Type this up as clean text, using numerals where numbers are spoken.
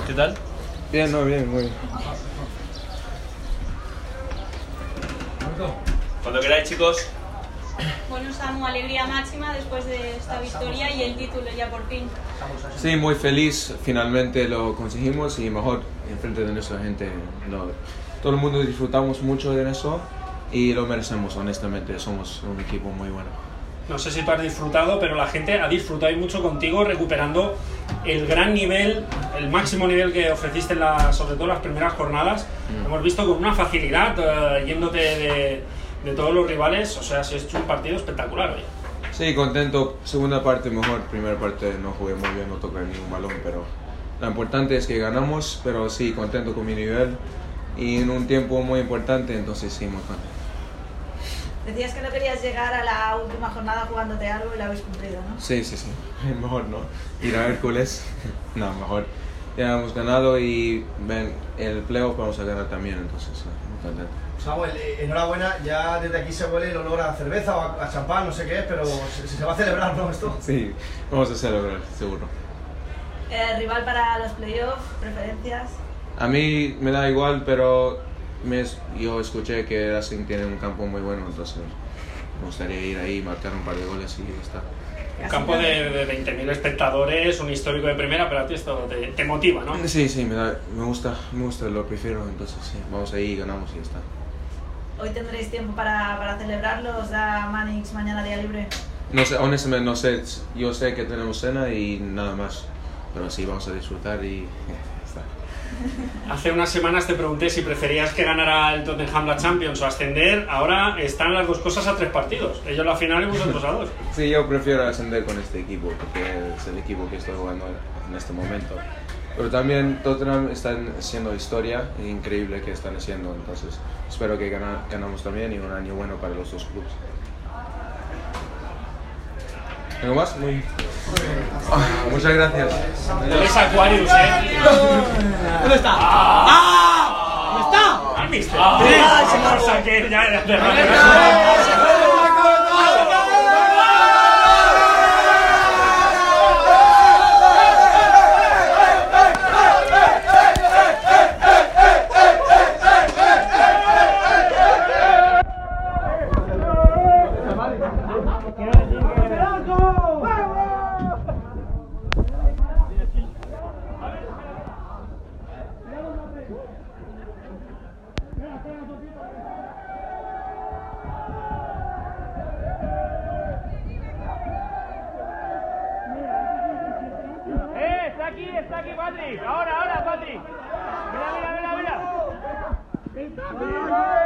¿Qué tal? Bien, no, bien, muy bien. Cuando queráis, chicos. Bueno, Samu, alegría máxima después de esta victoria y el título ya por fin. Sí, muy feliz, finalmente lo conseguimos y mejor enfrente de nuestra gente. Todo el mundo disfrutamos mucho de eso y lo merecemos, honestamente, somos un equipo muy bueno. No sé si tú has disfrutado, pero la gente ha disfrutado y mucho contigo recuperando el gran nivel, el máximo nivel que ofreciste sobre todo en las primeras jornadas. Hemos visto con una facilidad, yéndote de todos los rivales, o sea, si es un partido espectacular hoy. Sí, contento. Segunda parte mejor, primera parte no jugué muy bien, no toqué ningún balón, pero lo importante es que ganamos, pero sí, contento con mi nivel y en un tiempo muy importante, entonces sí, muy contento. Decías que no querías llegar a la última jornada jugándote algo y lo habéis cumplido, ¿no? Sí, mejor no. Ir a Hércules, no, mejor. Ya hemos ganado y ven, el playoff vamos a ganar también, entonces muy contento. Samuel, enhorabuena, ya desde aquí se huele el olor a cerveza o a champán, no sé qué es, pero se va a celebrar, ¿no? Esto. Sí, vamos a celebrar, seguro. Rival para los playoffs, preferencias. A mí me da igual, pero yo escuché que Racing tiene un campo muy bueno, entonces me gustaría ir ahí, marcar un par de goles y ya está. Un campo de 20.000 espectadores, un histórico de primera, pero a ti esto te motiva, ¿no? Sí, me gusta, lo prefiero, entonces sí, vamos ahí, ganamos y ya está. ¿Hoy tendréis tiempo para celebrarlo? ¿Os da Manix mañana día libre? No sé, honestamente no sé, yo sé que tenemos cena y nada más, pero sí, vamos a disfrutar y ya está. Hace unas semanas te pregunté si preferías que ganara el Tottenham la Champions o ascender. Ahora están las dos cosas a 3 partidos. Ellos la final y vosotros a 2. Sí, yo prefiero ascender con este equipo porque es el equipo que estoy jugando en este momento. Pero también Tottenham están haciendo historia, es increíble que están haciendo, entonces espero que ganamos también y un año bueno para los dos clubes. ¿Algo más? Muchas gracias. Es Aquarius, ¿Dónde está? ¿Dónde está? ¿Al mister? Sí, saqué ya. Está aquí, Patrick. Ahora, Patrick. Mira.